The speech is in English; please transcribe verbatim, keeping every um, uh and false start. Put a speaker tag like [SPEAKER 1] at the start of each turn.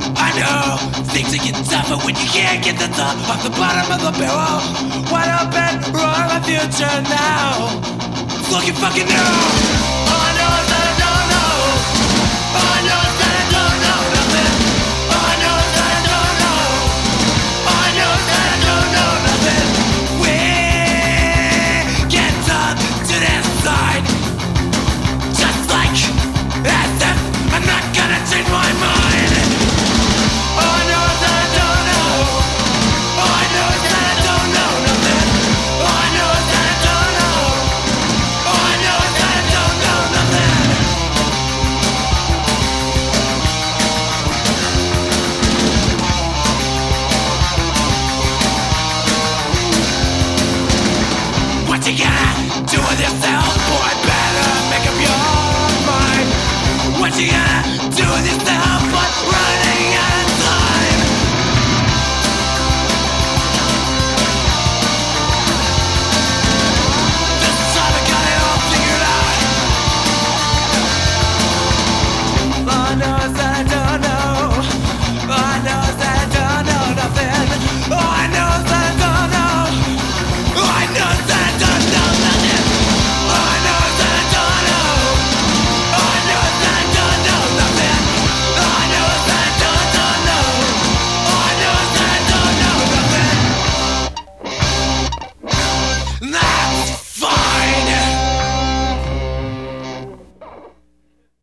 [SPEAKER 1] I know things are getting tougher when you can't get the top off the bottom of the barrel. Wide open, roar my future now. It's looking fucking new.